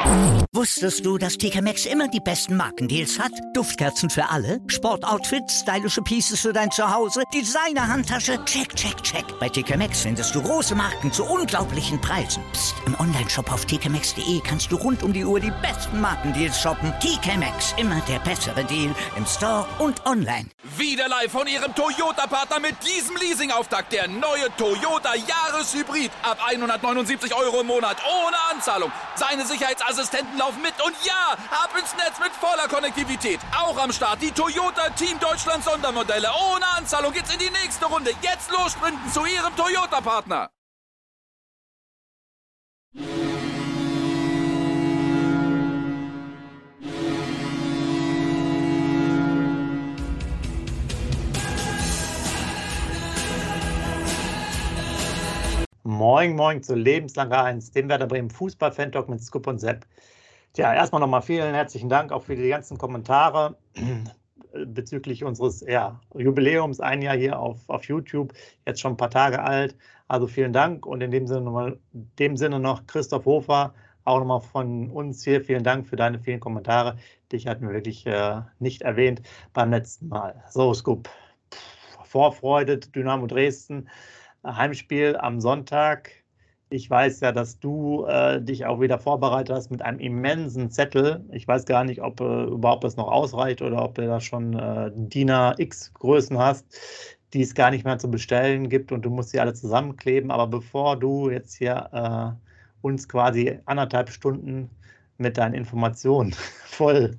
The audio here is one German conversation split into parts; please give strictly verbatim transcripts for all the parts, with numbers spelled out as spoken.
Wusstest du, dass T K Maxx immer die besten Markendeals hat? Duftkerzen für alle, Sportoutfits, stylische Pieces für dein Zuhause, Designer-Handtasche, check, check, check. Bei T K Maxx findest du große Marken zu unglaublichen Preisen. Psst. Im Onlineshop auf t k maxx punkt d e kannst du rund um die Uhr die besten Markendeals shoppen. T K Maxx, immer der bessere Deal im Store und online. Wieder live von Ihrem Toyota-Partner mit diesem Leasing-Auftakt. Der neue Toyota Jahreshybrid. Ab hundertneunundsiebzig Euro im Monat. Ohne Anzahlung. Seine Sicherheitsassistenten laufen mit. Und ja, ab ins Netz mit voller Konnektivität. Auch am Start die Toyota Team Deutschland Sondermodelle. Ohne Anzahlung geht's in die nächste Runde. Jetzt los sprinten zu Ihrem Toyota-Partner. Moin, moin zu Lebenslange eins, dem Werder Bremen Fußball-Fan-Talk mit Scoop und Sepp. Tja, erstmal nochmal vielen herzlichen Dank auch für die ganzen Kommentare bezüglich unseres ja, Jubiläums, ein Jahr hier auf, auf YouTube, jetzt schon ein paar Tage alt. Also vielen Dank und in dem Sinne, nochmal, in dem Sinne noch Christoph Hofer, auch nochmal von uns hier, vielen Dank für deine vielen Kommentare. Dich hatten wir wirklich äh, nicht erwähnt beim letzten Mal. So, Scoop, Vorfreude, Dynamo Dresden. Heimspiel am Sonntag. Ich weiß ja, dass du äh, dich auch wieder vorbereitet hast mit einem immensen Zettel. Ich weiß gar nicht, ob äh, überhaupt das noch ausreicht oder ob du da schon äh, D I N A X Größen hast, die es gar nicht mehr zu bestellen gibt und du musst sie alle zusammenkleben. Aber bevor du jetzt hier äh, uns quasi anderthalb Stunden mit deinen Informationen voll,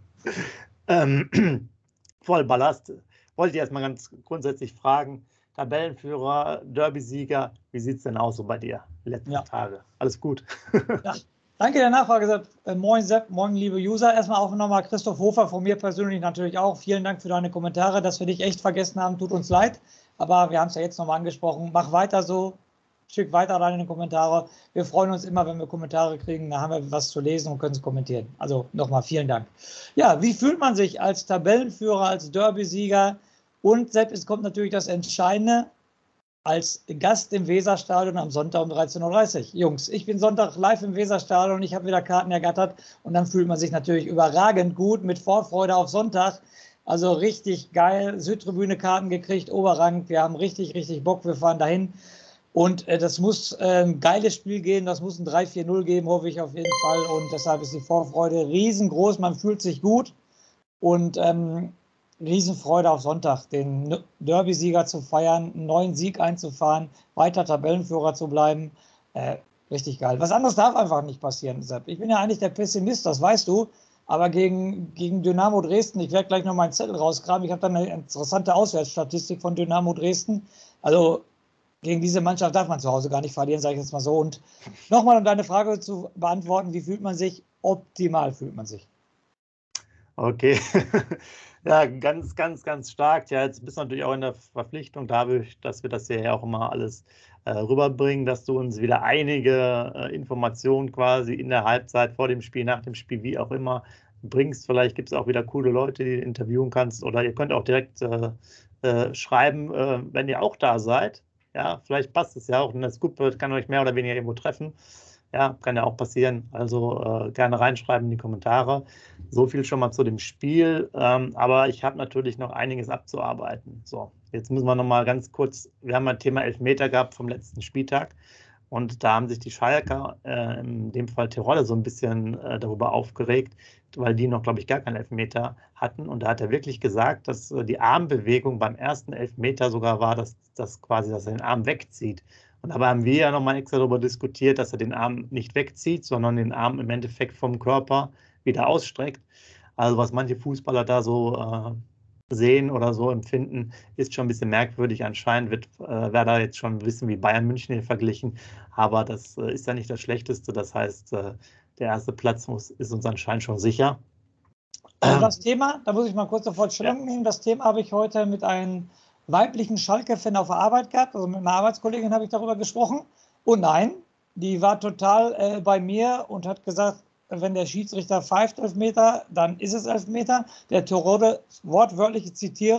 ähm, voll ballast, wollte ich erstmal ganz grundsätzlich fragen, Tabellenführer, Derby-Sieger, wie sieht es denn aus so bei dir letzten ja. Tage? Alles gut? Ja, danke der Nachfrage. Äh, moin Sepp, moin liebe User. Erstmal auch nochmal Christoph Hofer, von mir persönlich natürlich auch. Vielen Dank für deine Kommentare, dass wir dich echt vergessen haben, tut uns leid. Aber wir haben es ja jetzt nochmal angesprochen. Mach weiter so, schick weiter deine Kommentare. Wir freuen uns immer, wenn wir Kommentare kriegen. Da haben wir was zu lesen und können es kommentieren. Also nochmal vielen Dank. Ja, wie fühlt man sich als Tabellenführer, als Derby-Sieger? Und Sepp, es kommt natürlich das Entscheidende als Gast im Weserstadion am Sonntag um dreizehn Uhr dreißig. Jungs, ich bin Sonntag live im Weserstadion, ich habe wieder Karten ergattert und dann fühlt man sich natürlich überragend gut mit Vorfreude auf Sonntag. Also richtig geil, Südtribüne Karten gekriegt, Oberrang, wir haben richtig, richtig Bock, wir fahren dahin. Und äh, das muss äh, ein geiles Spiel gehen, das muss ein drei vier null geben, hoffe ich auf jeden Fall. Und deshalb ist die Vorfreude riesengroß, man fühlt sich gut und ähm, Riesenfreude auf Sonntag, den Derby-Sieger zu feiern, einen neuen Sieg einzufahren, weiter Tabellenführer zu bleiben. Äh, richtig geil. Was anderes darf einfach nicht passieren, Sepp. Ich bin ja eigentlich der Pessimist, das weißt du. Aber gegen, gegen Dynamo Dresden, ich werde gleich noch meinen Zettel rausgraben. Ich habe da eine interessante Auswärtsstatistik von Dynamo Dresden. Also gegen diese Mannschaft darf man zu Hause gar nicht verlieren, sage ich jetzt mal so. Und nochmal, um deine Frage zu beantworten, wie fühlt man sich? Optimal fühlt man sich. Okay. Ja, ganz, ganz, ganz stark. Ja, jetzt bist du natürlich auch in der Verpflichtung dadurch, dass wir das hier ja auch immer alles äh, rüberbringen, dass du uns wieder einige äh, Informationen quasi in der Halbzeit, vor dem Spiel, nach dem Spiel, wie auch immer, bringst. Vielleicht gibt es auch wieder coole Leute, die du interviewen kannst. Oder ihr könnt auch direkt äh, äh, schreiben, äh, wenn ihr auch da seid. Ja, vielleicht passt es ja auch. Und das Scoop kann euch mehr oder weniger irgendwo treffen. Ja, kann ja auch passieren. Also äh, gerne reinschreiben in die Kommentare. So viel schon mal zu dem Spiel. Ähm, aber ich habe natürlich noch einiges abzuarbeiten. So, jetzt müssen wir noch mal ganz kurz, wir haben ein Thema Elfmeter gehabt vom letzten Spieltag. Und da haben sich die Schalker, äh, in dem Fall Terodde, so ein bisschen äh, darüber aufgeregt, weil die noch, glaube ich, gar keinen Elfmeter hatten. Und da hat er wirklich gesagt, dass äh, die Armbewegung beim ersten Elfmeter sogar war, dass, dass quasi, dass er den Arm wegzieht. Und dabei haben wir ja nochmal extra darüber diskutiert, dass er den Arm nicht wegzieht, sondern den Arm im Endeffekt vom Körper wieder ausstreckt. Also was manche Fußballer da so äh, sehen oder so empfinden, ist schon ein bisschen merkwürdig. Anscheinend wird äh, Werder jetzt schon ein bisschen wie Bayern München hier verglichen, aber das äh, ist ja nicht das Schlechteste. Das heißt, äh, der erste Platz muss, ist uns anscheinend schon sicher. Also das Thema, da muss ich mal kurz sofort Stellung nehmen, das Thema habe ich heute mit einem weiblichen Schalke-Fan auf der Arbeit gehabt, also mit einer Arbeitskollegin habe ich darüber gesprochen. Und nein, die war total äh, bei mir und hat gesagt, wenn der Schiedsrichter pfeift Elfmeter, dann ist es Elfmeter. Der Terodde, wortwörtlich zitiere,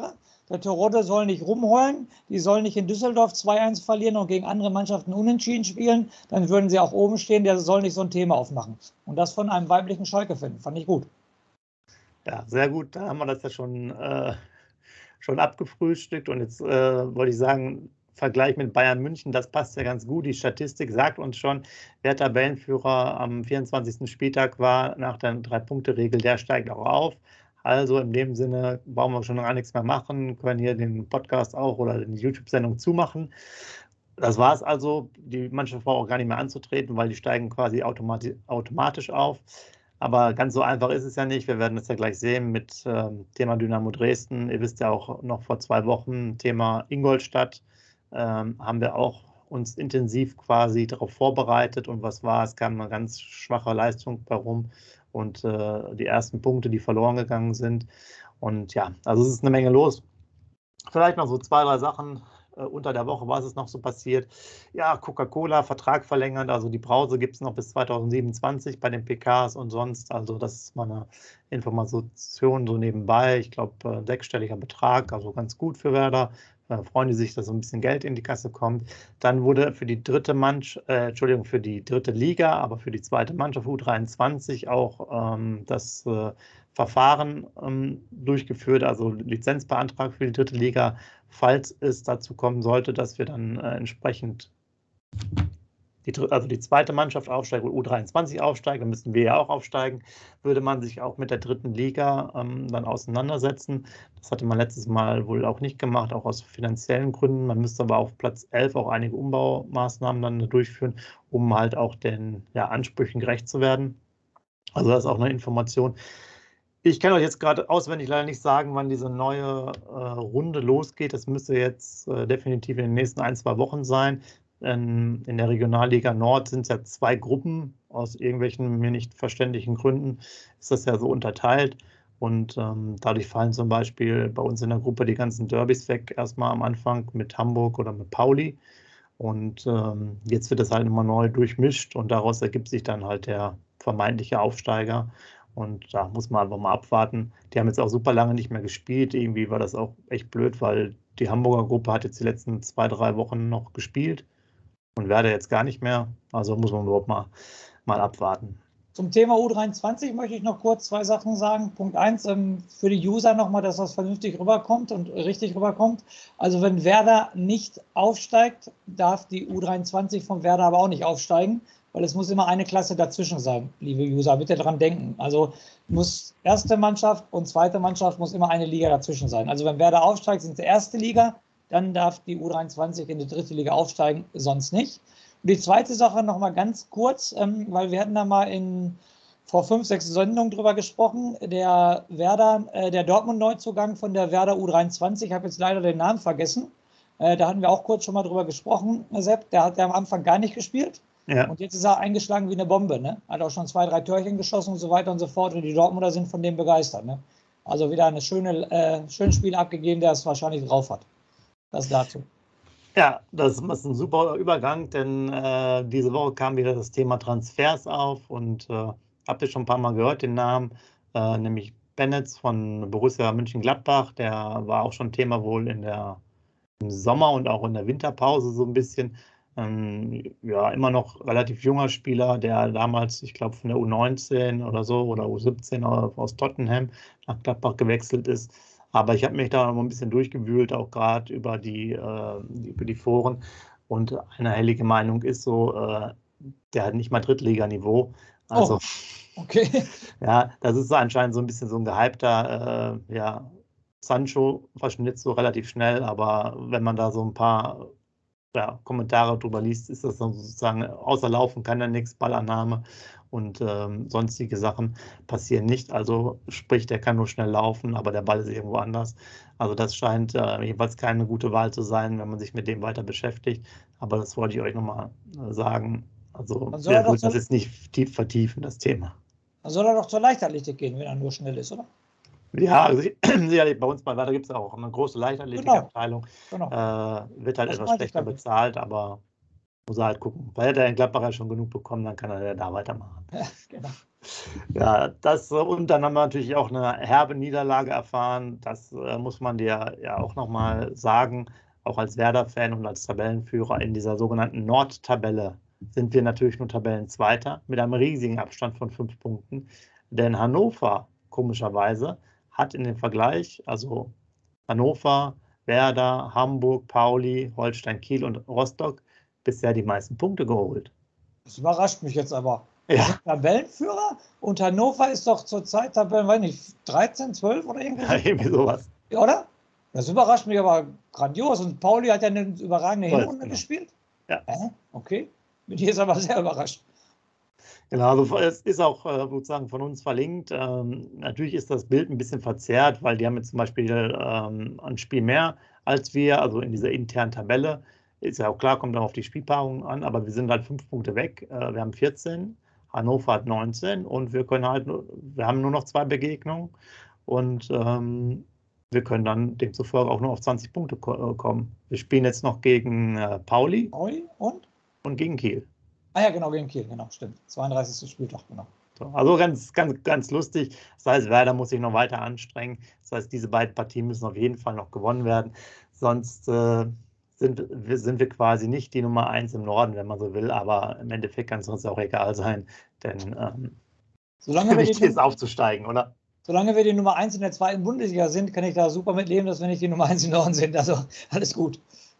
Der Terodde soll nicht rumheulen, die sollen nicht in Düsseldorf zwei eins verlieren und gegen andere Mannschaften unentschieden spielen, dann würden sie auch oben stehen, der soll nicht so ein Thema aufmachen. Und das von einem weiblichen Schalke-Fan, fand ich gut. Ja, sehr gut, da haben wir das ja schon, äh, schon abgefrühstückt und jetzt äh, wollte ich sagen, Vergleich mit Bayern München, das passt ja ganz gut. Die Statistik sagt uns schon, wer Tabellenführer am vierundzwanzigsten Spieltag war, nach der Drei-Punkte-Regel, der steigt auch auf. Also in dem Sinne brauchen wir schon gar nichts mehr machen, können hier den Podcast auch oder die YouTube-Sendung zumachen. Das war es also. Die Mannschaft braucht auch gar nicht mehr anzutreten, weil die steigen quasi automati automatisch auf. Aber ganz so einfach ist es ja nicht. Wir werden das ja gleich sehen mit ähm, Thema Dynamo Dresden. Ihr wisst ja auch noch vor zwei Wochen Thema Ingolstadt. Ähm, haben wir auch uns intensiv quasi darauf vorbereitet und was war, es kam eine ganz schwache Leistung bei rum und äh, die ersten Punkte, die verloren gegangen sind und ja, also es ist eine Menge los. Vielleicht noch so zwei, drei Sachen äh, unter der Woche, was ist noch so passiert? Ja, Coca-Cola, Vertrag verlängert, also die Brause gibt es noch bis zweitausendsiebenundzwanzig bei den P Ks und sonst, also das ist mal eine Information so nebenbei, ich glaube äh, sechsstelliger Betrag, also ganz gut für Werder. Da freuen die sich, dass so ein bisschen Geld in die Kasse kommt. Dann wurde für die dritte Mannschaft, äh, Entschuldigung, für die dritte Liga, aber für die zweite Mannschaft U dreiundzwanzig auch ähm, das äh, Verfahren ähm, durchgeführt, also Lizenzbeantrag für die dritte Liga, falls es dazu kommen sollte, dass wir dann äh, entsprechend die, also die zweite Mannschaft aufsteigt oder U dreiundzwanzig aufsteigt, dann müssen wir ja auch aufsteigen, würde man sich auch mit der dritten Liga ähm, dann auseinandersetzen. Das hatte man letztes Mal wohl auch nicht gemacht, auch aus finanziellen Gründen. Man müsste aber auf Platz elf auch einige Umbaumaßnahmen dann durchführen, um halt auch den ja, Ansprüchen gerecht zu werden. Also das ist auch eine Information. Ich kann euch jetzt gerade auswendig leider nicht sagen, wann diese neue äh, Runde losgeht. Das müsste jetzt äh, definitiv in den nächsten ein, zwei Wochen sein. In der Regionalliga Nord sind es ja zwei Gruppen. Aus irgendwelchen mir nicht verständlichen Gründen ist das ja so unterteilt. Und ähm, dadurch fallen zum Beispiel bei uns in der Gruppe die ganzen Derbys weg, erstmal am Anfang mit Hamburg oder mit Pauli. Und ähm, jetzt wird das halt immer neu durchmischt und daraus ergibt sich dann halt der vermeintliche Aufsteiger. Und da muss man einfach mal abwarten. Die haben jetzt auch super lange nicht mehr gespielt. Irgendwie war das auch echt blöd, weil die Hamburger Gruppe hat jetzt die letzten zwei, drei Wochen noch gespielt. Und Werder jetzt gar nicht mehr. Also muss man überhaupt mal, mal abwarten. Zum Thema U dreiundzwanzig möchte ich noch kurz zwei Sachen sagen. Punkt eins, ähm, für die User nochmal, dass das vernünftig rüberkommt und richtig rüberkommt. Also wenn Werder nicht aufsteigt, darf die U dreiundzwanzig von Werder aber auch nicht aufsteigen, weil es muss immer eine Klasse dazwischen sein, liebe User. Bitte dran denken. Also muss erste Mannschaft und zweite Mannschaft muss immer eine Liga dazwischen sein. Also wenn Werder aufsteigt, sind es erste Liga. Dann darf die U dreiundzwanzig in die dritte Liga aufsteigen, sonst nicht. Und die zweite Sache noch mal ganz kurz, ähm, weil wir hatten da mal in, vor fünf, sechs Sendungen drüber gesprochen, der Werder, äh, der Dortmund-Neuzugang von der Werder U dreiundzwanzig, ich habe jetzt leider den Namen vergessen, äh, da hatten wir auch kurz schon mal drüber gesprochen, Sepp, der hat ja am Anfang gar nicht gespielt. Ja. Und jetzt ist er eingeschlagen wie eine Bombe, ne? Hat auch schon zwei, drei Törchen geschossen und so weiter und so fort und die Dortmunder sind von dem begeistert, ne? Also wieder ein schöne, äh, schönes Spiel abgegeben, der es wahrscheinlich drauf hat. Das dazu. Ja, das ist ein super Übergang, denn äh, diese Woche kam wieder das Thema Transfers auf und äh, habt ihr schon ein paar Mal gehört, den Namen, äh, nämlich Bennetz von Borussia Mönchengladbach, der war auch schon Thema wohl in der, im Sommer und auch in der Winterpause so ein bisschen. Ähm, ja, immer noch relativ junger Spieler, der damals, ich glaube, von der U neunzehn oder so oder U siebzehn aus Tottenham nach Gladbach gewechselt ist. Aber ich habe mich da noch ein bisschen durchgewühlt, auch gerade über die, äh, über die Foren. Und eine hellige Meinung ist so, äh, der hat nicht mal Drittliganiveau. Also, oh, okay. Ja, das ist so anscheinend so ein bisschen so ein gehypter, äh, ja, Sancho verschnitt so relativ schnell, aber wenn man da so ein paar ja, Kommentare drüber liest, ist das dann sozusagen, außer Laufen kann er nichts, Ballannahme und ähm, sonstige Sachen passieren nicht. Also sprich, der kann nur schnell laufen, aber der Ball ist irgendwo anders. Also das scheint äh, jedenfalls keine gute Wahl zu sein, wenn man sich mit dem weiter beschäftigt. Aber das wollte ich euch nochmal äh, sagen. Also wir würden das jetzt nicht tief vertiefen, das Thema. Dann soll er doch zur Leichtathletik gehen, wenn er nur schnell ist, oder? Ja, also, sicherlich, bei uns bei Werder gibt es auch eine große Leichtathletikabteilung. Genau. Genau. Äh, wird halt das etwas schlechter bezahlt, aber muss er halt gucken. Weil er in Gladbach ja schon genug bekommen, dann kann er ja da weitermachen. Ja, genau. Ja, das, und dann haben wir natürlich auch eine herbe Niederlage erfahren. Das äh, muss man dir ja auch nochmal sagen. Auch als Werder-Fan und als Tabellenführer in dieser sogenannten Nordtabelle sind wir natürlich nur Tabellenzweiter mit einem riesigen Abstand von fünf Punkten. Denn Hannover, komischerweise, hat in dem Vergleich, also Hannover, Werder, Hamburg, Pauli, Holstein Kiel und Rostock, bisher die meisten Punkte geholt. Das überrascht mich jetzt aber. Ja. Wir sind Tabellenführer und Hannover ist doch zurzeit Tabellen, weiß nicht, dreizehn, zwölf oder irgendwie so. Ja, irgendwie sowas. Oder? Das überrascht mich aber grandios. Und Pauli hat ja eine überragende Voll, Hinrunde genau. gespielt. Ja. Äh, okay. Bin ich jetzt aber sehr überrascht. Genau, also es ist auch äh, sozusagen von uns verlinkt. Ähm, natürlich ist das Bild ein bisschen verzerrt, weil die haben jetzt zum Beispiel ähm, ein Spiel mehr als wir, also in dieser internen Tabelle. Ist ja auch klar, kommt dann auf die Spielpaarung an, aber wir sind halt fünf Punkte weg. Äh, wir haben vierzehn, Hannover hat neunzehn und wir können halt nur, wir haben nur noch zwei Begegnungen und ähm, wir können dann demzufolge auch nur auf zwanzig Punkte ko- kommen. Wir spielen jetzt noch gegen äh, Pauli Pauli und? und gegen Kiel. Ah ja, genau, gegen Kiel, genau, stimmt. zweiunddreißigsten Spieltag, genau. So, also ganz, ganz, ganz lustig. Das heißt, Werder muss sich noch weiter anstrengen. Das heißt, diese beiden Partien müssen auf jeden Fall noch gewonnen werden. Sonst äh, sind, wir, sind wir quasi nicht die Nummer eins im Norden, wenn man so will. Aber im Endeffekt kann es uns auch egal sein, denn ähm, Solange wir, wichtig die, ist aufzusteigen, oder? solange wir die Nummer eins in der zweiten Bundesliga sind, kann ich da super mit leben, dass wir nicht die Nummer eins im Norden sind. Also alles gut.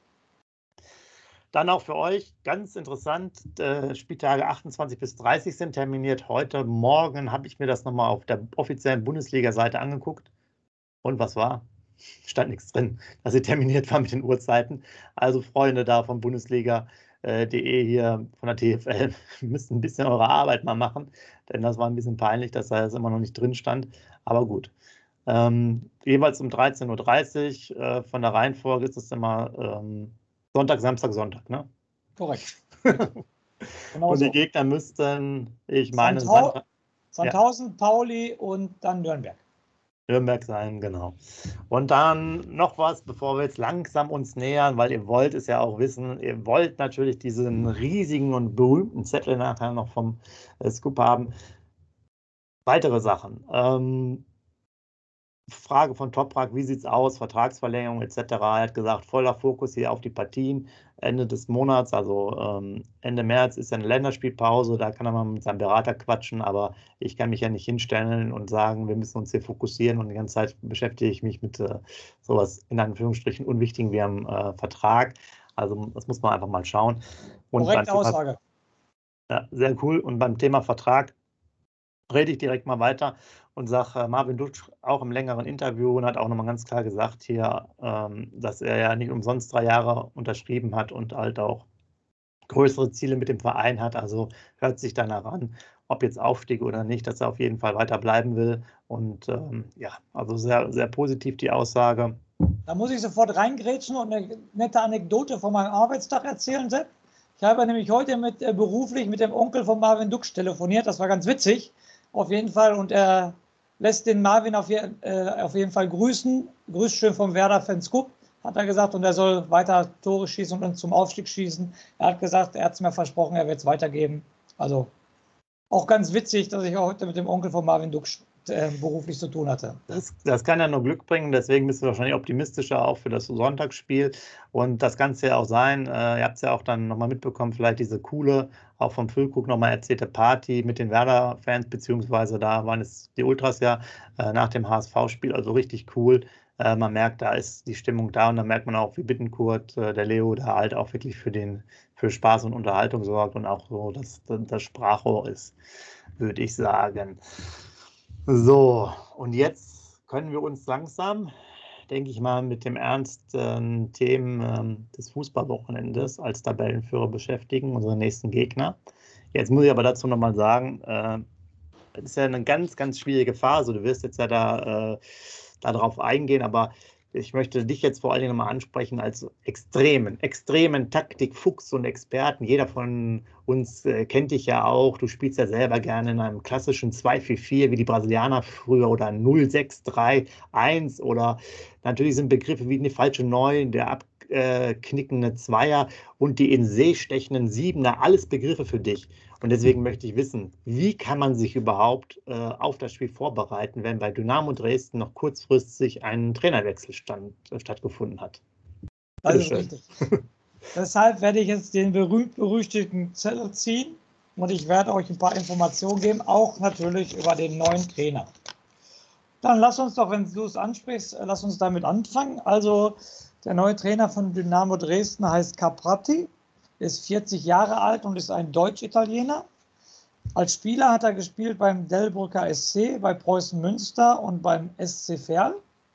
Dann auch für euch ganz interessant, äh, Spieltage achtundzwanzig bis dreißig sind terminiert. Heute Morgen habe ich mir das nochmal auf der offiziellen Bundesliga-Seite angeguckt. Und was war? Stand nichts drin, dass sie terminiert war mit den Uhrzeiten. Also Freunde da von Bundesliga punkt de hier von der T F L, müsst ein bisschen eure Arbeit mal machen, denn das war ein bisschen peinlich, dass da jetzt immer noch nicht drin stand. Aber gut. Ähm, jeweils um dreizehn Uhr dreißig äh, von der Reihenfolge ist es immer ähm, Sonntag, Samstag, Sonntag, ne? Korrekt. Genau Und so. die Gegner müssten, ich meine, Sandhau- Sandra- Sandhausen, Pauli und dann Nürnberg. Nürnberg sein, genau. Und dann noch was, bevor wir jetzt langsam uns nähern, weil ihr wollt es ja auch wissen, ihr wollt natürlich diesen riesigen und berühmten Zettel nachher noch vom äh, Scoop haben. Weitere Sachen. Ähm, Frage von Toprak, wie sieht es aus, Vertragsverlängerung et cetera. Er hat gesagt, voller Fokus hier auf die Partien. Ende des Monats, also ähm, Ende März ist ja eine Länderspielpause, da kann er mal mit seinem Berater quatschen, aber ich kann mich ja nicht hinstellen und sagen, wir müssen uns hier fokussieren und die ganze Zeit beschäftige ich mich mit äh, sowas in Anführungsstrichen Unwichtigen wie am äh, Vertrag. Also das muss man einfach mal schauen. Und Korrekte beim Thema, Aussage. ja, sehr cool. Und beim Thema Vertrag rede ich direkt mal weiter und sage, äh, Marvin Duksch auch im längeren Interview und hat auch nochmal ganz klar gesagt hier, ähm, dass er ja nicht umsonst drei Jahre unterschrieben hat und halt auch größere Ziele mit dem Verein hat. Also hört sich danach an, ob jetzt Aufstieg oder nicht, dass er auf jeden Fall weiter bleiben will. Und ähm, ja, also sehr, sehr positiv die Aussage. Da muss ich sofort reingrätschen und eine nette Anekdote von meinem Arbeitstag erzählen, Sepp. Ich habe nämlich heute mit, äh, beruflich mit dem Onkel von Marvin Duksch telefoniert. Das war ganz witzig, auf jeden Fall. Und er lässt den Marvin auf, je, äh, auf jeden Fall grüßen. Grüßt schön vom Werder-Fan Scoop, hat er gesagt. Und er soll weiter Tore schießen und uns zum Aufstieg schießen. Er hat gesagt, er hat es mir versprochen, er wird es weitergeben. Also auch ganz witzig, dass ich heute mit dem Onkel von Marvin Duksch äh, beruflich zu tun hatte. Das, das kann ja nur Glück bringen, deswegen bist du wahrscheinlich optimistischer auch für das Sonntagsspiel. Und das kann es ja auch sein, äh, ihr habt es ja auch dann nochmal mitbekommen, vielleicht diese coole, auch vom Füllkrug nochmal erzählte Party mit den Werder-Fans, beziehungsweise da waren es die Ultras ja äh, nach dem H S V-Spiel, also richtig cool. Äh, man merkt, da ist die Stimmung da und da merkt man auch, wie Bittencourt, äh, der Leo, da halt auch wirklich für, den, für Spaß und Unterhaltung sorgt und auch so, dass das Sprachrohr ist, würde ich sagen. So, und jetzt können wir uns langsam, denke ich mal, mit dem ernsten Themen ähm, des Fußballwochenendes als Tabellenführer beschäftigen, unsere nächsten Gegner. Jetzt muss ich aber dazu nochmal sagen, äh, das ist ja eine ganz, ganz schwierige Phase. Du wirst jetzt ja da äh, darauf eingehen, aber ich möchte dich jetzt vor allen Dingen nochmal ansprechen als extremen, extremen Taktikfuchs und Experten. Jeder von uns äh, kennt dich ja auch. Du spielst ja selber gerne in einem klassischen zwei vier vier wie die Brasilianer früher oder null sechs drei eins oder natürlich sind Begriffe wie eine falsche neun, der abknickende Zweier und die in See stechenden Siebener, alles Begriffe für dich. Und deswegen möchte ich wissen, wie kann man sich überhaupt äh, auf das Spiel vorbereiten, wenn bei Dynamo Dresden noch kurzfristig ein Trainerwechsel stand, äh, stattgefunden hat? Das ist richtig. Deshalb werde ich jetzt den berühmt-berüchtigten Zettel ziehen und ich werde euch ein paar Informationen geben, auch natürlich über den neuen Trainer. Dann lass uns doch, wenn du es ansprichst, lass uns damit anfangen. Also der neue Trainer von Dynamo Dresden heißt Caprati, ist vierzig Jahre alt und ist ein Deutsch-Italiener. Als Spieler hat er gespielt beim Delbrücker S C, bei Preußen Münster und beim S C Verl.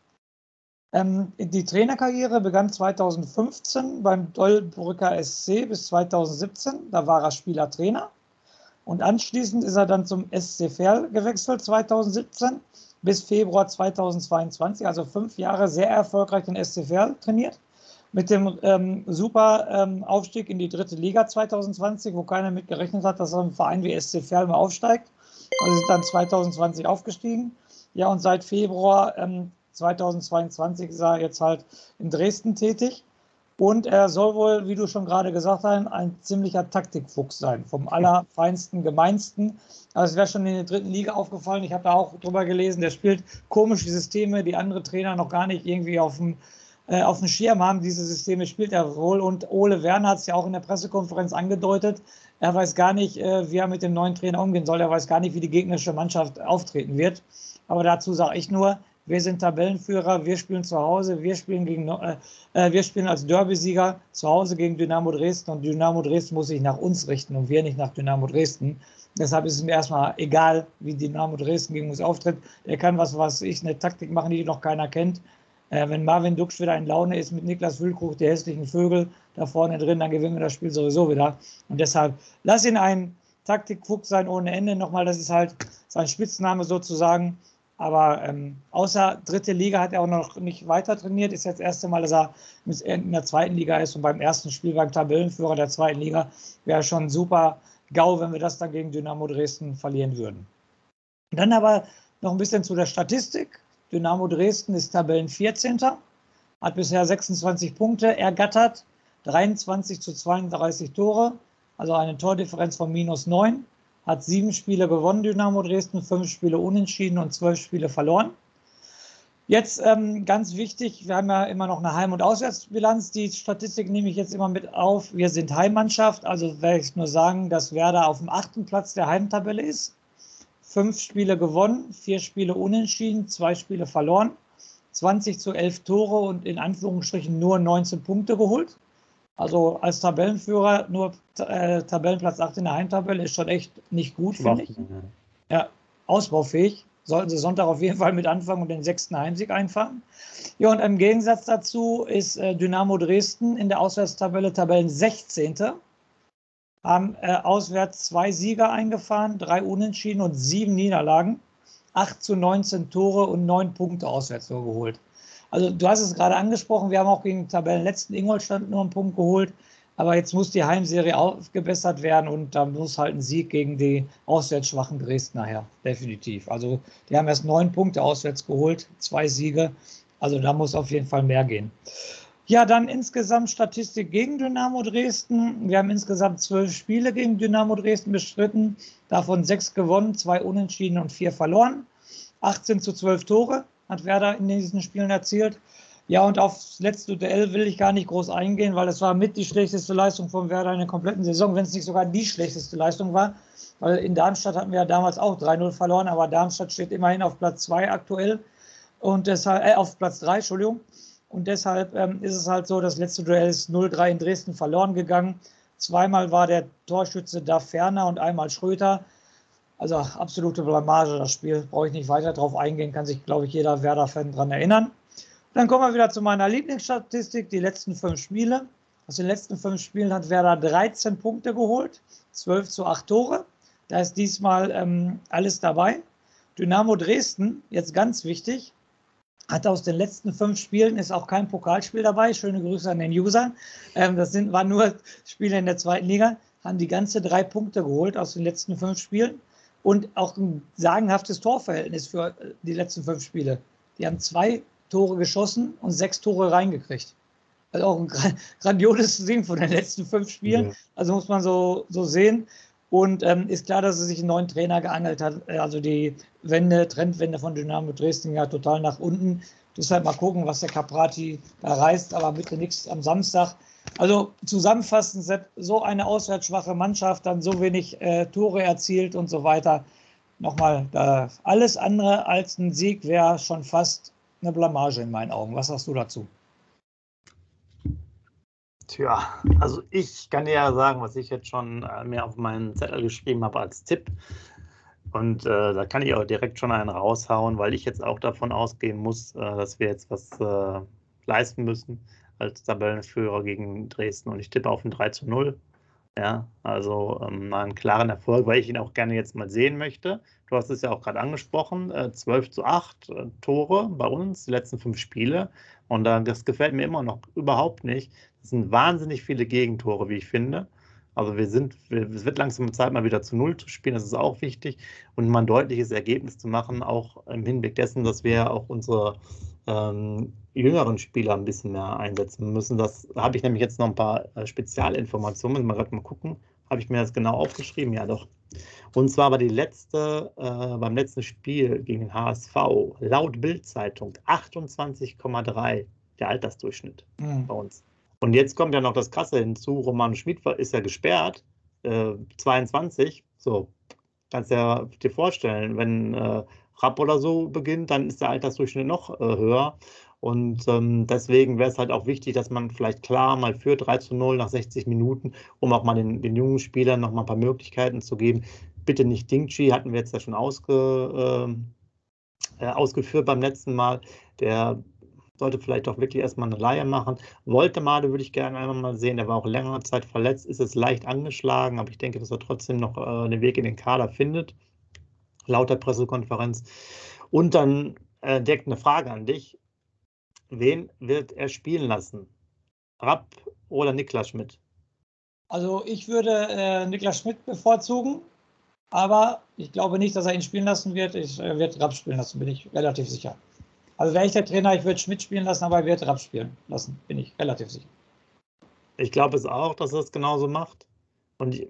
Ähm, die Trainerkarriere begann zweitausendfünfzehn beim Delbrücker S C bis zweitausendsiebzehn. Da war er Spieler-Trainer. Und anschließend ist er dann zum S C Verl gewechselt zweitausendsiebzehn bis Februar zweitausendzweiundzwanzig. Also fünf Jahre sehr erfolgreich den S C Verl trainiert. Mit dem ähm, super ähm, Aufstieg in die dritte Liga zweitausendzwanzig, wo keiner mit gerechnet hat, dass so ein Verein wie S C Verl mal aufsteigt. Also sind dann zweitausendzwanzig aufgestiegen. Ja, und seit Februar ähm, zweitausendzweiundzwanzig ist er jetzt halt in Dresden tätig. Und er soll wohl, wie du schon gerade gesagt hast, ein ziemlicher Taktikfuchs sein. Vom allerfeinsten, gemeinsten. Also es wäre schon in der dritten Liga aufgefallen. Ich habe da auch drüber gelesen, der spielt komische Systeme, die andere Trainer noch gar nicht irgendwie auf dem äh, auf dem Schirm haben. Diese Systeme spielt er wohl. Und Ole Werner hat es ja auch in der Pressekonferenz angedeutet. Er weiß gar nicht, äh, wie er mit dem neuen Trainer umgehen soll. Er weiß gar nicht, wie die gegnerische Mannschaft auftreten wird. Aber dazu sage ich nur, wir sind Tabellenführer, wir spielen zu Hause, wir spielen, gegen, äh, wir spielen als Derby-Sieger zu Hause gegen Dynamo Dresden und Dynamo Dresden muss sich nach uns richten und wir nicht nach Dynamo Dresden. Deshalb ist es mir erstmal egal, wie Dynamo Dresden gegen uns auftritt. Er kann was, was ich, eine Taktik machen, die noch keiner kennt. Äh, wenn Marvin Duksch wieder in Laune ist mit Niklas Füllkrug, die hässlichen Vögel da vorne drin, dann gewinnen wir das Spiel sowieso wieder. Und deshalb lass ihn ein Taktikfuchs sein ohne Ende. Nochmal, das ist halt sein Spitzname sozusagen. Aber ähm, außer dritte Liga hat er auch noch nicht weiter trainiert. Ist jetzt das erste Mal, dass er in der zweiten Liga ist. Und beim ersten Spiel beim Tabellenführer der zweiten Liga wäre schon ein super GAU, wenn wir das dann gegen Dynamo Dresden verlieren würden. Dann aber noch ein bisschen zu der Statistik. Dynamo Dresden ist Tabellenvierzehnter, hat bisher sechsundzwanzig Punkte ergattert, dreiundzwanzig zu zweiunddreißig Tore, also eine Tordifferenz von minus neun. Hat sieben Spiele gewonnen, Dynamo Dresden, fünf Spiele unentschieden und zwölf Spiele verloren. Jetzt ähm, ganz wichtig, wir haben ja immer noch eine Heim- und Auswärtsbilanz. Die Statistik nehme ich jetzt immer mit auf. Wir sind Heimmannschaft, also werde ich nur sagen, dass Werder auf dem achten Platz der Heimtabelle ist. Fünf Spiele gewonnen, vier Spiele unentschieden, zwei Spiele verloren. zwanzig zu elf Tore und in Anführungsstrichen nur neunzehn Punkte geholt. Also als Tabellenführer nur äh, Tabellenplatz acht in der Heimtabelle ist schon echt nicht gut, finde ich. Ja, ausbaufähig. Sollten sie Sonntag auf jeden Fall mit anfangen und den sechsten Heimsieg einfahren. Ja, und im Gegensatz dazu ist äh, Dynamo Dresden in der Auswärtstabelle Tabellen sechzehnte Haben äh, auswärts zwei Sieger eingefahren, drei Unentschieden und sieben Niederlagen. acht zu neunzehn Tore und neun Punkte auswärts nur geholt. Also du hast es gerade angesprochen, wir haben auch gegen den Tabellenletzten Ingolstadt nur einen Punkt geholt, aber jetzt muss die Heimserie aufgebessert werden und da muss halt ein Sieg gegen die auswärts schwachen Dresdner her, definitiv. Also die haben erst neun Punkte auswärts geholt, zwei Siege, also da muss auf jeden Fall mehr gehen. Ja, dann insgesamt Statistik gegen Dynamo Dresden. Wir haben insgesamt zwölf Spiele gegen Dynamo Dresden bestritten, davon sechs gewonnen, zwei unentschieden und vier verloren. achtzehn zu zwölf Tore hat Werder in diesen Spielen erzielt. Ja, und aufs letzte Duell will ich gar nicht groß eingehen, weil es war mit die schlechteste Leistung von Werder in der kompletten Saison, wenn es nicht sogar die schlechteste Leistung war. Weil in Darmstadt hatten wir ja damals auch drei null verloren, aber Darmstadt steht immerhin auf Platz zwei aktuell und deshalb, äh, auf Platz drei, Entschuldigung. Und deshalb ähm, ist es halt so, das letzte Duell ist null drei in Dresden verloren gegangen. Zweimal war der Torschütze da Ferner und einmal Schröter. Also absolute Blamage, das Spiel. Brauche ich nicht weiter drauf eingehen, kann sich, glaube ich, jeder Werder-Fan daran erinnern. Dann kommen wir wieder zu meiner Lieblingsstatistik, die letzten fünf Spiele. Aus den letzten fünf Spielen hat Werder dreizehn Punkte geholt, zwölf zu acht Tore. Da ist diesmal ähm, alles dabei. Dynamo Dresden, jetzt ganz wichtig, hat aus den letzten fünf Spielen, ist auch kein Pokalspiel dabei. Schöne Grüße an den User. Ähm, das sind, waren nur Spiele in der zweiten Liga, haben die ganze drei Punkte geholt aus den letzten fünf Spielen. Und auch ein sagenhaftes Torverhältnis für die letzten fünf Spiele. Die haben zwei Tore geschossen und sechs Tore reingekriegt. Also auch ein grandioses Ding von den letzten fünf Spielen. Ja. Also muss man so, so sehen. Und ähm, ist klar, dass er sich einen neuen Trainer geangelt hat. Also die Wende, Trendwende von Dynamo Dresden ja total nach unten. Deshalb mal gucken, was der Caprati da reißt, aber bitte nichts am Samstag. Also zusammenfassend, Sepp, so eine auswärtsschwache Mannschaft, dann so wenig äh, Tore erzielt und so weiter. Nochmal, da, alles andere als ein Sieg wäre schon fast eine Blamage in meinen Augen. Was sagst du dazu? Tja, also ich kann dir ja sagen, was ich jetzt schon äh, mir auf meinen Zettel geschrieben habe als Tipp. Und äh, da kann ich auch direkt schon einen raushauen, weil ich jetzt auch davon ausgehen muss, äh, dass wir jetzt was äh, leisten müssen als Tabellenführer gegen Dresden. Und ich tippe auf ein drei zu null. Ja, also ähm, mal einen klaren Erfolg, weil ich ihn auch gerne jetzt mal sehen möchte. Du hast es ja auch gerade angesprochen, äh, zwölf zu acht äh, Tore bei uns, die letzten fünf Spiele. Und äh, das gefällt mir immer noch überhaupt nicht. Das sind wahnsinnig viele Gegentore, wie ich finde. Also wir sind, wir, es wird langsam Zeit, mal wieder zu Null zu spielen, das ist auch wichtig. Und mal ein deutliches Ergebnis zu machen, auch im Hinblick dessen, dass wir auch unsere ähm, jüngeren Spieler ein bisschen mehr einsetzen müssen. Das habe ich nämlich jetzt noch ein paar äh, Spezialinformationen, müssen wir gerade mal gucken. Habe ich mir das genau aufgeschrieben? Ja, doch. Und zwar war die letzte, äh, beim letzten Spiel gegen den H S V, laut Bild-Zeitung, achtundzwanzig Komma drei der Altersdurchschnitt mhm. bei uns. Und jetzt kommt ja noch das Krasse hinzu, Roman Schmid ist ja gesperrt, äh, zweiundzwanzig, so, kannst ja dir vorstellen, wenn äh, Rapp oder so beginnt, dann ist der Altersdurchschnitt noch äh, höher. Und ähm, deswegen wäre es halt auch wichtig, dass man vielleicht klar mal führt, drei zu null nach sechzig Minuten, um auch mal den, den jungen Spielern noch mal ein paar Möglichkeiten zu geben. Bitte nicht Dingchi, hatten wir jetzt ja schon ausge, äh, ausgeführt beim letzten Mal. Der sollte vielleicht auch wirklich erstmal eine Leihe machen. Woltemade würde ich gerne einmal mal sehen, der war auch längere Zeit verletzt, ist es leicht angeschlagen, aber ich denke, dass er trotzdem noch äh, den Weg in den Kader findet, laut der Pressekonferenz. Und dann äh, direkt eine Frage an dich. Wen wird er spielen lassen? Rapp oder Niklas Schmid? Also ich würde äh, Niklas Schmid bevorzugen, aber ich glaube nicht, dass er ihn spielen lassen wird. Ich äh, werde Rapp spielen lassen, bin ich relativ sicher. Also wäre ich der Trainer, ich würde Schmid spielen lassen, aber er wird Rapp spielen lassen, bin ich relativ sicher. Ich glaube es auch, dass er es genauso macht. Und ich,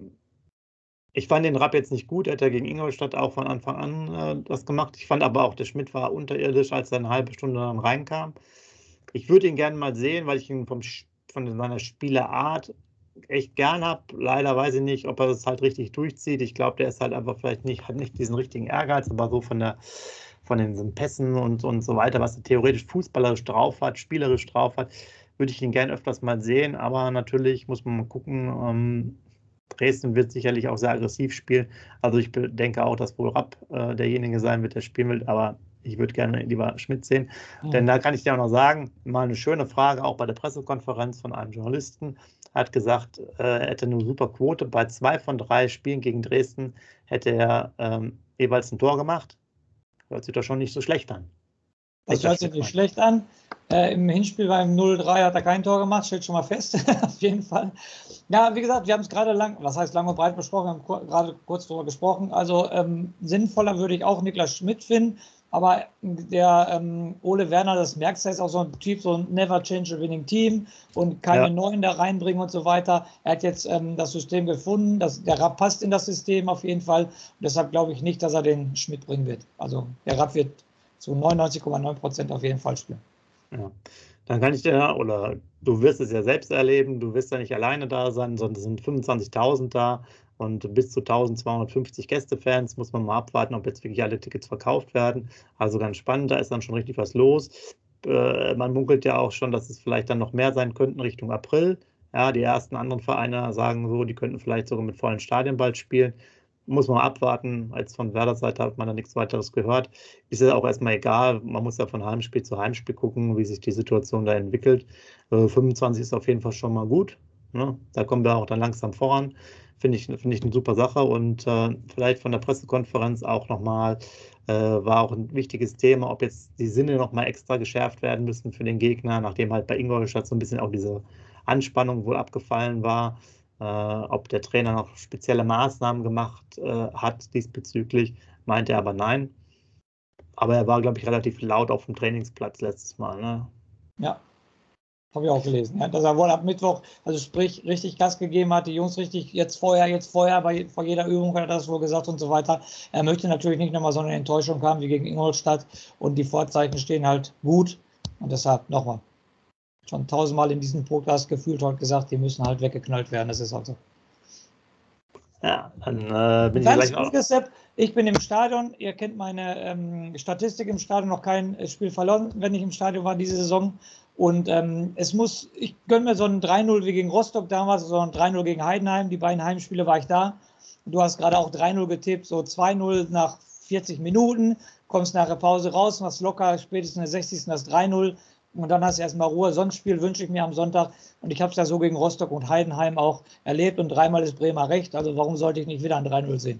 ich fand den Rapp jetzt nicht gut, er hat ja gegen Ingolstadt auch von Anfang an äh, das gemacht. Ich fand aber auch, der Schmid war unterirdisch, als er eine halbe Stunde dann reinkam. Ich würde ihn gerne mal sehen, weil ich ihn vom, von seiner Spielerart echt gern habe. Leider weiß ich nicht, ob er das halt richtig durchzieht. Ich glaube, der ist halt einfach vielleicht nicht, hat nicht diesen richtigen Ehrgeiz, aber so von der von den Pässen und, und so weiter, was er theoretisch fußballerisch drauf hat, spielerisch drauf hat, würde ich ihn gerne öfters mal sehen. Aber natürlich muss man mal gucken, ähm, Dresden wird sicherlich auch sehr aggressiv spielen. Also ich denke auch, dass wohl Rapp äh, derjenige sein wird, der spielen will, aber ich würde gerne lieber Schmid sehen. Mhm. Denn da kann ich dir auch noch sagen, mal eine schöne Frage, auch bei der Pressekonferenz von einem Journalisten, hat gesagt, äh, er hätte eine super Quote. Bei zwei von drei Spielen gegen Dresden hätte er ähm, jeweils ein Tor gemacht. Hört sich doch schon nicht so schlecht an. Das hört sich nicht schlecht an. Äh, Im Hinspiel beim null drei hat er kein Tor gemacht, steht schon mal fest, auf jeden Fall. Ja, wie gesagt, wir haben es gerade lang, was heißt lang und breit besprochen, wir haben gerade kurz darüber gesprochen. Also ähm, sinnvoller würde ich auch Niklas Schmid finden, aber der ähm, Ole Werner, das merkst du, ist auch so ein Typ, so ein Never Change a Winning Team und keine ja. Neuen da reinbringen und so weiter. Er hat jetzt ähm, das System gefunden, das, der Rapp passt in das System auf jeden Fall und deshalb glaube ich nicht, dass er den Schmid bringen wird. Also der Rapp wird zu neunundneunzig Komma neun Prozent auf jeden Fall spielen. Ja, dann kann ich dir, oder du wirst es ja selbst erleben, du wirst ja nicht alleine da sein, sondern es sind fünfundzwanzigtausend da und bis zu eintausendzweihundertfünfzig Gästefans, muss man mal abwarten, ob jetzt wirklich alle Tickets verkauft werden. Also ganz spannend, da ist dann schon richtig was los. Äh, man munkelt ja auch schon, dass es vielleicht dann noch mehr sein könnten Richtung April. Ja, die ersten anderen Vereine sagen so, die könnten vielleicht sogar mit vollen Stadien bald spielen. Muss man abwarten. Als von Werder Seite hat man da nichts weiteres gehört. Ist ja auch erstmal egal. Man muss ja von Heimspiel zu Heimspiel gucken, wie sich die Situation da entwickelt. Äh, fünfundzwanzig ist auf jeden Fall schon mal gut. Ne? Da kommen wir auch dann langsam voran. Finde ich, find ich eine super Sache. Und äh, vielleicht von der Pressekonferenz auch nochmal, äh, war auch ein wichtiges Thema, ob jetzt die Sinne nochmal extra geschärft werden müssen für den Gegner, nachdem halt bei Ingolstadt so ein bisschen auch diese Anspannung wohl abgefallen war. Äh, ob der Trainer noch spezielle Maßnahmen gemacht äh, hat diesbezüglich, meinte er aber nein. Aber er war, glaube ich, relativ laut auf dem Trainingsplatz letztes Mal. Ne? Ja. Habe ich auch gelesen, ja, dass er wohl ab Mittwoch, also sprich, richtig Gas gegeben hat, die Jungs richtig jetzt vorher, jetzt vorher, bei, vor jeder Übung hat er das wohl gesagt und so weiter. Er möchte natürlich nicht nochmal so eine Enttäuschung haben wie gegen Ingolstadt und die Vorzeichen stehen halt gut und deshalb nochmal. Schon tausendmal in diesem Podcast gefühlt heute gesagt, die müssen halt weggeknallt werden, das ist halt so. Ja, dann äh, bin Ganz ich gleich gut, Sepp, ich bin im Stadion, ihr kennt meine ähm, Statistik im Stadion, noch kein Spiel verloren, wenn ich im Stadion war diese Saison. Und ähm, es muss, ich gönne mir so ein drei null wie gegen Rostock damals, so ein drei null gegen Heidenheim. Die beiden Heimspiele war ich da. Du hast gerade auch drei null getippt, so zwei null nach vierzig Minuten, kommst nach der Pause raus, machst locker, spätestens in der sechzigsten das drei null und dann hast du erstmal Ruhe. So ein Spiel wünsche ich mir am Sonntag und ich habe es ja so gegen Rostock und Heidenheim auch erlebt und dreimal ist Bremer recht. Also warum sollte ich nicht wieder ein drei null sehen?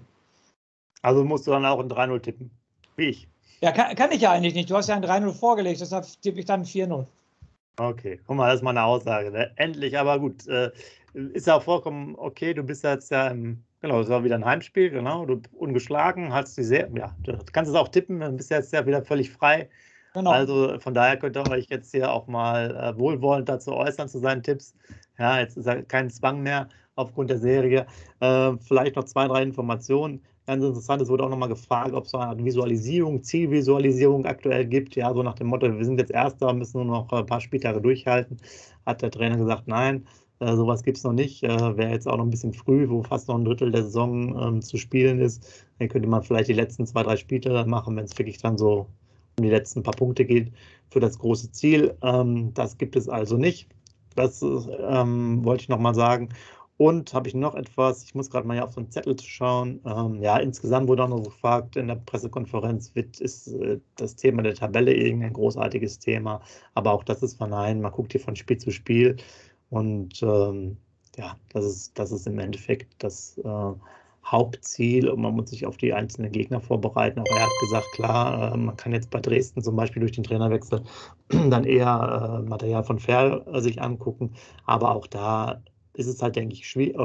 Also musst du dann auch ein drei null tippen, wie ich. Ja, kann, kann ich ja eigentlich nicht. Du hast ja ein drei null vorgelegt, deshalb tippe ich dann vier null. Okay, guck mal, das ist mal eine Aussage. Ne? Endlich, aber gut. Äh, ist ja auch vollkommen okay. Du bist jetzt ja im, genau, es war wieder ein Heimspiel, genau. Du ungeschlagen, hast die sehr, ja, du kannst es auch tippen, dann bist jetzt ja wieder völlig frei. Genau. Also von daher könnt ihr euch jetzt hier auch mal äh, wohlwollend dazu äußern zu seinen Tipps. Ja, jetzt ist ja kein Zwang mehr aufgrund der Serie. Äh, vielleicht noch zwei, drei Informationen. Ganz interessant, es wurde auch nochmal gefragt, ob es so eine Visualisierung, Zielvisualisierung aktuell gibt. Ja, so nach dem Motto, wir sind jetzt Erster, müssen nur noch ein paar Spieltage durchhalten. Hat der Trainer gesagt, nein, äh, sowas gibt es noch nicht. Äh, Wäre jetzt auch noch ein bisschen früh, wo fast noch ein Drittel der Saison ähm, zu spielen ist. Dann könnte man vielleicht die letzten zwei, drei Spieltage machen, wenn es wirklich dann so um die letzten paar Punkte geht für das große Ziel. Ähm, das gibt es also nicht. Das ähm, wollte ich nochmal sagen. Und habe ich noch etwas, ich muss gerade mal hier auf so einen Zettel schauen. Ähm, ja, insgesamt wurde auch noch gefragt, in der Pressekonferenz wird, ist äh, das Thema der Tabelle irgendein großartiges Thema. Aber auch das ist verneint. Man guckt hier von Spiel zu Spiel. Und ähm, ja, das ist, das ist im Endeffekt das äh, Hauptziel. Und man muss sich auf die einzelnen Gegner vorbereiten. Auch er hat gesagt, klar, äh, man kann jetzt bei Dresden zum Beispiel durch den Trainerwechsel dann eher äh, Material von Fair äh, sich angucken. Aber auch da ist es halt, denke ich, schwierig.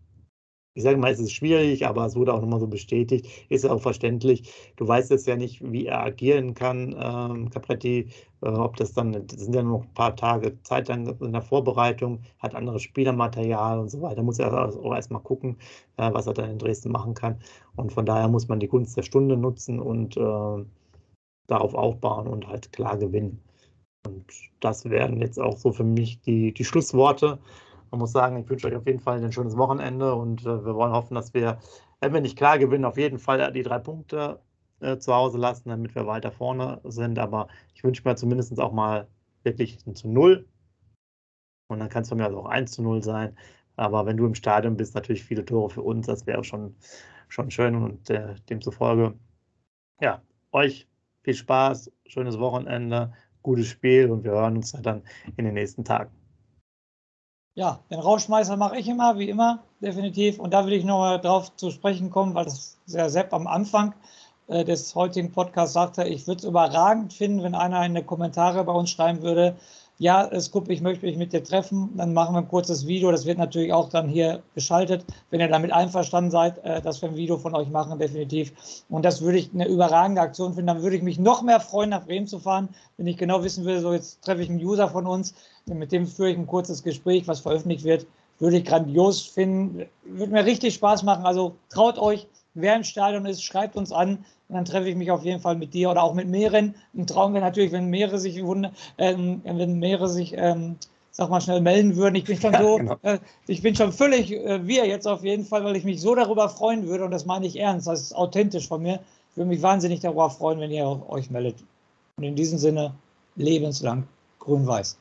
Ich sage mal, es ist schwierig, aber es wurde auch nochmal so bestätigt. Ist ja auch verständlich. Du weißt jetzt ja nicht, wie er agieren kann, ähm, Capretti. Äh, ob das dann, das sind ja noch ein paar Tage Zeit dann in der Vorbereitung, hat anderes Spielermaterial und so weiter. Muss er auch erstmal gucken, äh, was er dann in Dresden machen kann. Und von daher muss man die Gunst der Stunde nutzen und äh, darauf aufbauen und halt klar gewinnen. Und das wären jetzt auch so für mich die, die Schlussworte. Man muss sagen, ich wünsche euch auf jeden Fall ein schönes Wochenende und äh, wir wollen hoffen, dass wir, wenn wir nicht klar gewinnen, auf jeden Fall die drei Punkte äh, zu Hause lassen, damit wir weiter vorne sind. Aber ich wünsche mir zumindest auch mal wirklich ein zu null. Und dann kann es von mir also auch eins zu null sein. Aber wenn du im Stadion bist, natürlich viele Tore für uns, das wäre schon, schon schön. Und äh, demzufolge, ja, euch viel Spaß, schönes Wochenende, gutes Spiel und wir hören uns dann in den nächsten Tagen. Ja, den Rauschmeißer mache ich immer, wie immer, definitiv. Und da will ich nochmal drauf zu sprechen kommen, weil das der Sepp am Anfang äh, des heutigen Podcasts sagte, ich würde es überragend finden, wenn einer in die Kommentare bei uns schreiben würde, ja, Scoop, ich möchte mich mit dir treffen, dann machen wir ein kurzes Video. Das wird natürlich auch dann hier geschaltet, wenn ihr damit einverstanden seid, äh, dass wir ein Video von euch machen, definitiv. Und das würde ich eine überragende Aktion finden. Dann würde ich mich noch mehr freuen, nach Bremen zu fahren, wenn ich genau wissen würde, so jetzt treffe ich einen User von uns, mit dem führe ich ein kurzes Gespräch, was veröffentlicht wird, würde ich grandios finden, würde mir richtig Spaß machen. Also traut euch, wer im Stadion ist, schreibt uns an und dann treffe ich mich auf jeden Fall mit dir oder auch mit mehreren. Ein Traum wäre natürlich, wenn mehrere sich, ähm, wenn mehrere sich, ähm, sag mal schnell melden würden. Ich bin schon so, ja, genau. äh, ich bin schon völlig äh, wir jetzt auf jeden Fall, weil ich mich so darüber freuen würde und das meine ich ernst, das ist authentisch von mir. Ich würde mich wahnsinnig darüber freuen, wenn ihr euch meldet. Und in diesem Sinne, lebenslang grün-weiß.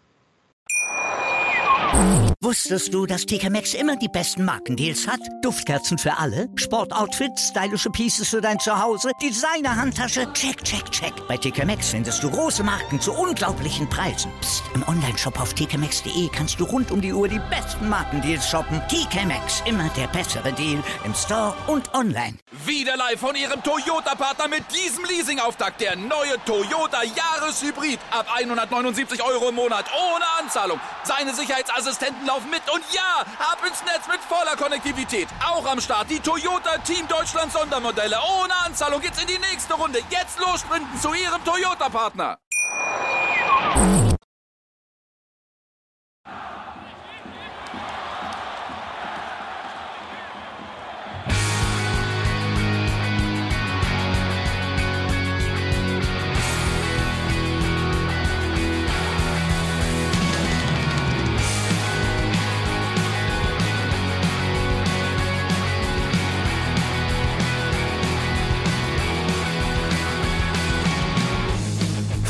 Wusstest du, dass T K Maxx immer die besten Markendeals hat? Duftkerzen für alle, Sportoutfits, stylische Pieces für dein Zuhause, Designer-Handtasche, check, check, check. Bei T K Maxx findest du große Marken zu unglaublichen Preisen. Psst. Im Onlineshop auf t k maxx punkt d e kannst du rund um die Uhr die besten Markendeals shoppen. T K Maxx, immer der bessere Deal im Store und online. Wieder live von ihrem Toyota-Partner mit diesem Leasing-Auftakt. Der neue Toyota Jahreshybrid. Ab hundertneunundsiebzig Euro im Monat ohne Anzahlung. Seine Sicherheitsassistenten laufen mit und ja, ab ins Netz mit voller Konnektivität. Auch am Start die Toyota Team Deutschland Sondermodelle. Ohne Anzahlung geht's in die nächste Runde. Jetzt los sprinten zu ihrem Toyota-Partner.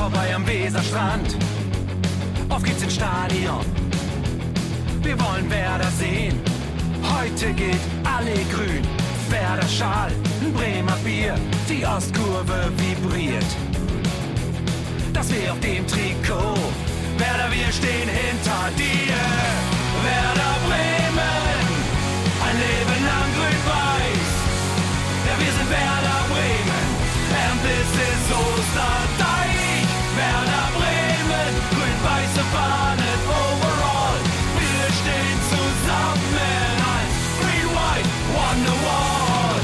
vorbei am Weserstrand. Auf geht's ins Stadion. Wir wollen Werder sehen. Heute geht alle grün. Werder Schal, ein Bremer Bier. Die Ostkurve vibriert. Das weh auf dem Trikot. Werder, wir stehen hinter dir. Werder Bremen, ein Leben lang grün-weiß. Ja, wir sind Werder Bremen, and this is Osterdeich. Werder Bremen, grün-weiße Fahnen overall. Wir stehen zusammen als Green-White Wonderwall.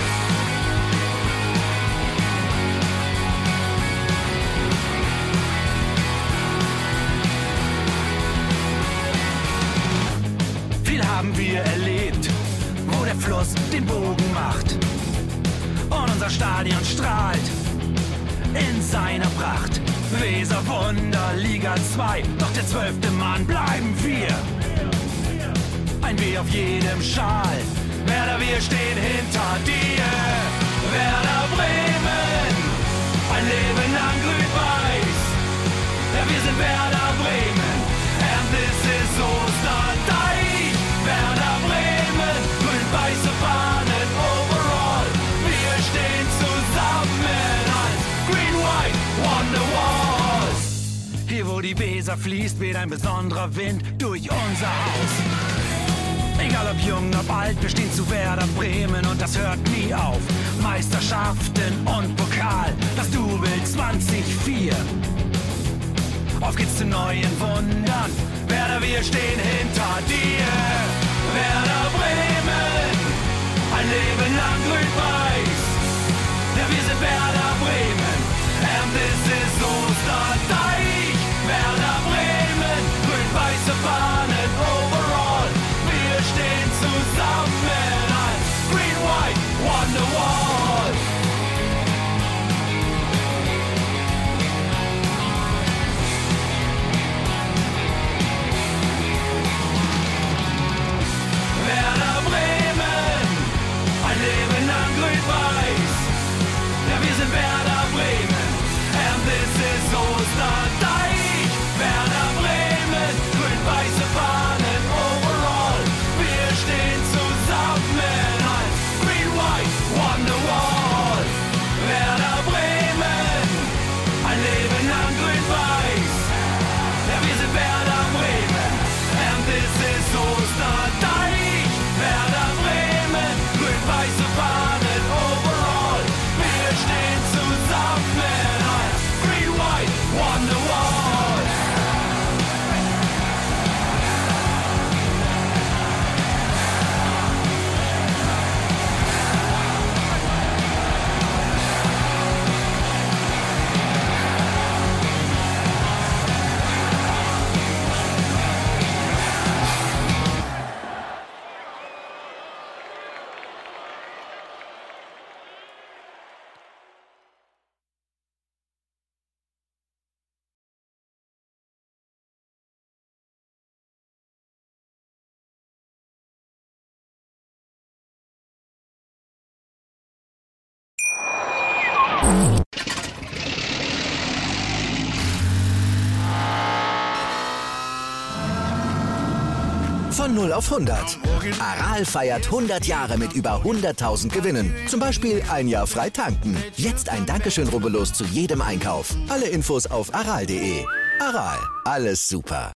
Viel haben wir erlebt, wo der Fluss den Bogen macht. Und unser Stadion strahlt in seiner Pracht. Weser Wunder, Liga zwei, doch der zwölfte Mann bleiben wir. Ein W auf jedem Schal, Werder, wir stehen hinter dir. Werder Bremen, ein Leben lang grün-weiß. Ja, wir sind Werder Bremen, and this is Osterdeich. Werder Bremen, grün-weiße Fahnen overall. Wir stehen zusammen als Green-White Wonderwalls. Hier wo die Weser fließt, weht ein besonderer Wind durch unser Haus. Egal ob jung, ob alt, wir stehen zu Werder Bremen und das hört nie auf. Meisterschaften und Pokal, das Double zwanzig vier. Auf geht's zu neuen Wundern, Werder, wir stehen hinter dir. Werder Bremen, ein Leben lang grün-weiß. Ja, wir sind Werder Bremen, and this is Osterdeich. Werder Bremen, grün-weiße Fahnen overall. Wir stehen zusammen als Green-White Wonderwall. Werder Bremen, ein Leben lang grün-weiß. Ja, wir sind Werder Bremen, and this is Osterdeich. Werder Bremen, grün-weiße Fahnen overall. Wir stehen zusammen als Green-White Wonderwall. Werder Bremen, ein Leben lang grün-weiß. Ja, wir sind Werder Bremen, and this is Osterdeich. Werder Bremen, grün-weiße Fahnen overall. Wir stehen zusammen als Green-White Wonderwall. Von null auf hundert. Aral feiert hundert Jahre mit über hunderttausend Gewinnen. Zum Beispiel ein Jahr frei tanken. Jetzt ein Dankeschön, rubbellos zu jedem Einkauf. Alle Infos auf aral punkt de. Aral, alles super.